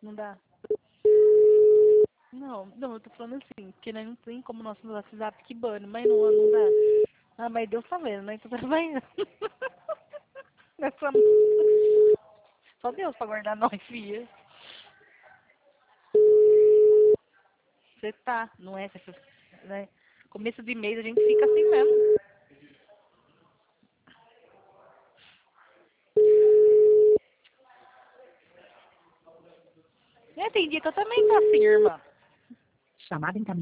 Não dá? Não, eu tô falando assim, porque nós não tem como nosso WhatsApp que bane, mas não dá. Ah, mas Deus tá vendo, né? Então tá trabalhando. Nós somos... Só Deus pra guardar nós, filha. Você tá, não é? Né? Começo de mês a gente fica assim mesmo. É, tem dia que eu também tô assim, irmã. Chamada encaminhada.